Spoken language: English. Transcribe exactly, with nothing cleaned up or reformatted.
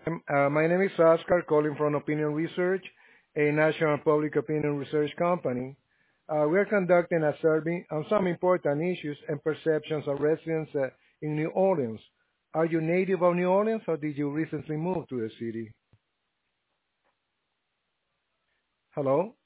Um, Uh, my name is Oscar, calling from Opinion Research, a national public opinion research company. Uh, we are conducting a survey on some important issues and perceptions of residents uh, in New Orleans. Are you native of New Orleans or did you recently move to the city? Hello?